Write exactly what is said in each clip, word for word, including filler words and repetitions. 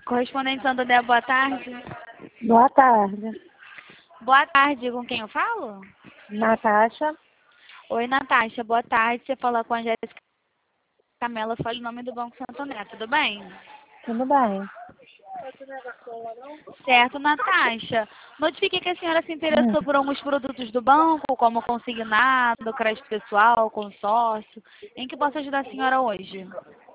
Correspondente Santander, boa tarde. Boa tarde. Boa tarde, com quem eu falo? Natasha. Oi, Natasha, boa tarde. Você fala com a Jéssica Camela, fala o nome do Banco Santander, tudo bem? Tudo bem? Certo, Natasha. Notifiquei que a senhora se Hum. interessou por alguns produtos do banco, como consignado, crédito pessoal, consórcio. Em que posso ajudar a senhora hoje?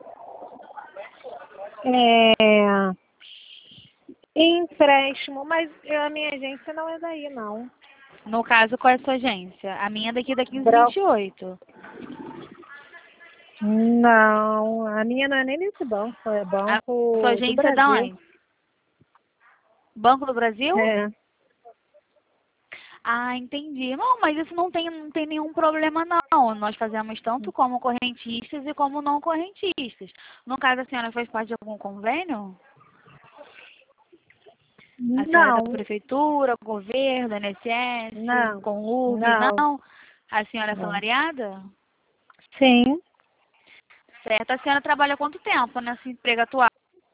É... Empréstimo, mas a minha agência não é daí, não. No caso, qual é a sua agência? A minha é daqui da quinze Bro... vinte e oito. Não, a minha não é nem nesse banco, é A sua Banco do agência é da Brasil. onde? Banco do Brasil? É. Ah, entendi. Não, mas isso não tem, não tem nenhum problema, não. Nós fazemos tanto como correntistas e como não correntistas. No caso, a senhora faz parte de algum convênio? A senhora é da Não, prefeitura, governo, N S S, não, com U B, não, não? A senhora é não. salariada? Sim, Certo. A senhora trabalha há quanto tempo nesse emprego atual?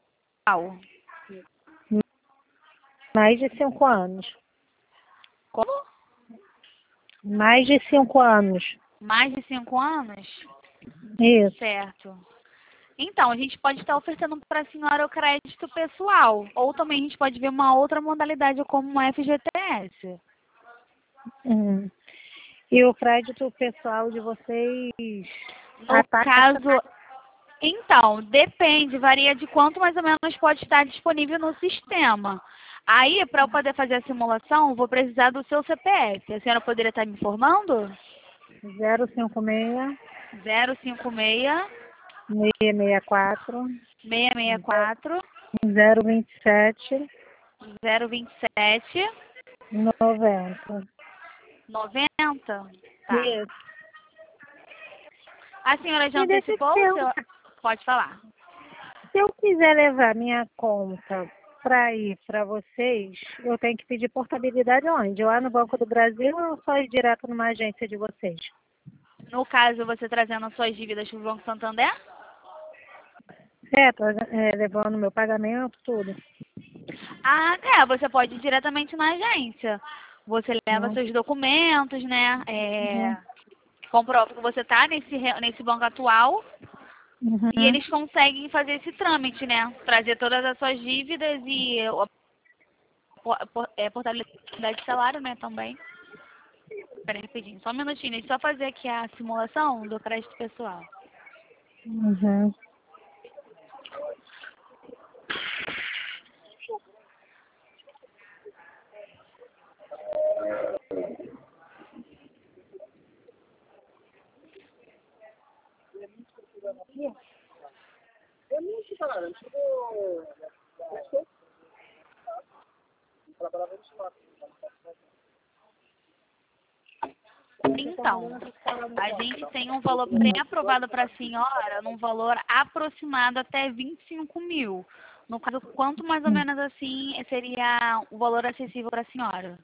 mais de cinco anos. Como? Mais de cinco anos. Mais de cinco anos? Isso. Certo. Então, a gente pode estar oferecendo para a senhora o crédito pessoal. Ou também a gente pode ver uma outra modalidade como o F G T S. Hum. E o crédito pessoal de vocês, a No taxa. caso, então, depende, varia de quanto mais ou menos pode estar disponível no sistema. Aí, para eu poder fazer a simulação, vou precisar do seu C P F. A senhora poderia estar me informando? zero cinco seis, zero cinco seis, seis seis quatro, seis seis quatro, zero dois sete, zero dois sete, noventa. noventa. Tá. Isso. A senhora já E deixa eu te antecipou o seu... perguntar, Pode falar. se eu quiser levar minha conta para ir para vocês, eu tenho que pedir portabilidade onde? Lá no Banco do Brasil ou só ir direto numa agência de vocês? No caso, você trazendo as suas dívidas para o Banco Santander? É, tô, é, levando meu pagamento, tudo. Ah, é, você pode ir diretamente na agência. Você leva Né? seus documentos, né? Uhum. É, comprova que você está nesse, re- nesse banco atual e Uhum. eles conseguem fazer esse trâmite, né? Trazer todas as suas dívidas e a po- po- é, portabilidade de salário, né, também. Espera aí, rapidinho, só um minutinho, deixa eu só fazer aqui a simulação do crédito pessoal. Uhum. Então, a gente tem um valor pré-aprovado para a senhora, num valor aproximado até vinte e cinco mil. No caso, quanto mais ou menos assim seria o valor acessível para a senhora?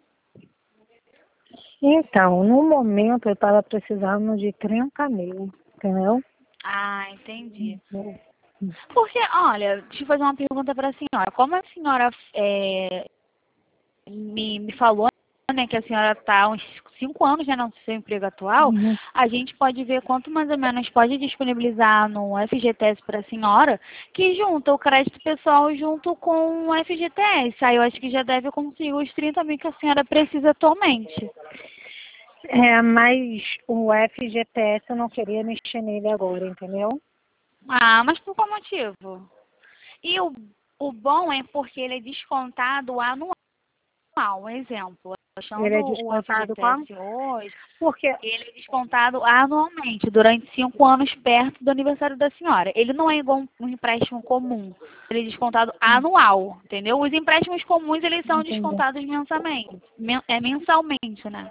Então, no momento eu estava precisando de trinta mil, entendeu? Ah, entendi. Porque, olha, deixa eu fazer uma pergunta para a senhora. Como a senhora é, me, me falou, né, que a senhora está há uns cinco anos, né, no seu emprego atual, Uhum. a gente pode ver quanto mais ou menos pode disponibilizar no F G T S para a senhora, que junta o crédito pessoal junto com o F G T S. Aí eu acho que já deve conseguir os trinta mil que a senhora precisa atualmente. É, mas o F G T S eu não queria mexer nele agora, entendeu? Ah, mas por qual motivo? E o, o bom é porque ele é descontado anual. Um exemplo, Ele achando é o descontado com... F G T S hoje, Porque, ele é descontado anualmente, durante cinco anos perto do aniversário da senhora. Ele não é igual um um empréstimo comum. Ele é descontado anual, entendeu? Os empréstimos comuns, eles são entendi, descontados mensalmente. Men- é mensalmente, né?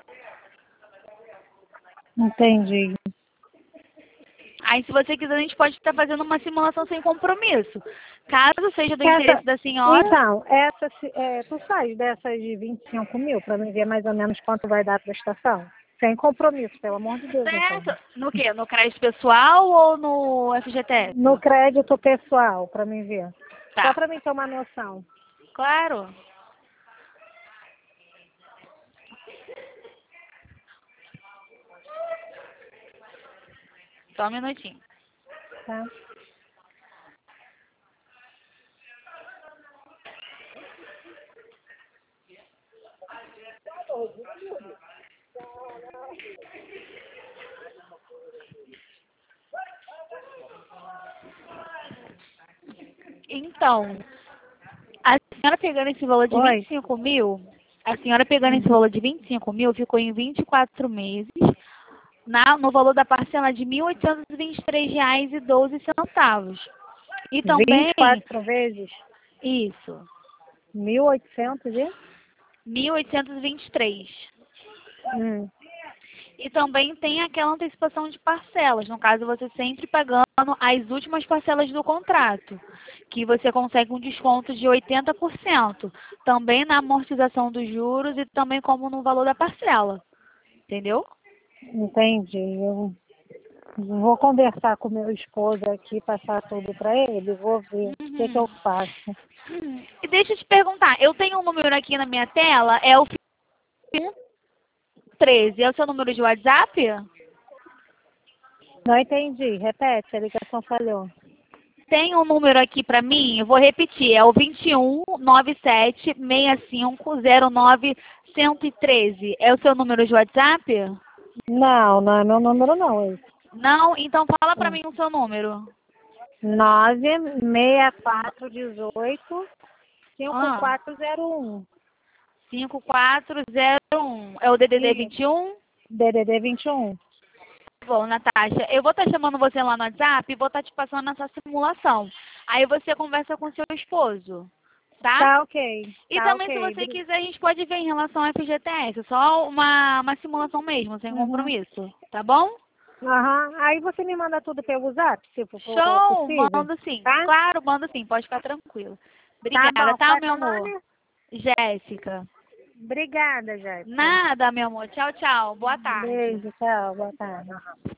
entendi. Aí, se você quiser, a gente pode estar fazendo uma simulação sem compromisso. Caso seja do Essa, interesse da senhora, então, essa, se- é, tu faz dessas de vinte e cinco mil para me ver mais ou menos quanto vai dar a prestação? Sem compromisso, pelo amor de Deus, então. certo? No quê? No crédito pessoal ou no F G T S? No crédito pessoal, para me ver. Só Tá, para mim ter uma noção. claro. Só um minutinho. Tá? Então, a senhora pegando esse valor de Oi. vinte e cinco mil, a senhora pegando esse valor de vinte e cinco mil, ficou em vinte e quatro meses, na, no valor da parcela de mil oitocentos e vinte e três reais e doze centavos. E vinte também, e quatro vezes isso, mil e oitocentos e... mil oitocentos e vinte e três. Hum. E também tem aquela antecipação de parcelas, no caso você sempre pagando as últimas parcelas do contrato, que você consegue um desconto de oitenta por cento, também na amortização dos juros e também como no valor da parcela, entendeu? Entendi. Eu vou conversar com meu esposo aqui, passar tudo para ele, vou ver o que, que Uhum. eu faço. Hum, E deixa eu te perguntar, eu tenho um número aqui na minha tela, é o um treze, é o seu número de WhatsApp? Não entendi. Repete, a ligação falhou. Tem um número aqui para mim, eu vou repetir, é o vinte e um, noventa e sete, sessenta e cinco, zero nove, cento e treze. É o seu número de WhatsApp? Não, não é meu número não, esse. Não? Então fala para Hum. mim o seu número. nove seis quatro um oito cinco Ah, quatro zero um. cinco quatro zero um. É o D D D Isso, vinte e um? D D D vinte e um. Bom, Natasha, eu vou estar chamando você lá no WhatsApp e vou estar te passando essa simulação. Aí você conversa com seu esposo, tá? Tá ok, E tá também, se ok. você quiser, a gente pode ver em relação ao F G T S. Só uma, uma simulação mesmo, sem Uhum. compromisso. Tá bom? Aham. Aí você me manda tudo pelo zap, se for for Show! possível, Mando sim. tá? Claro, mando sim. Pode ficar tranquilo. Tá Obrigada, bom. tá, Qual é meu seu amor? nome? Jéssica. Obrigada, Jéssica. Nada, meu amor. Tchau, tchau. Boa tarde. Beijo, tchau, boa tarde.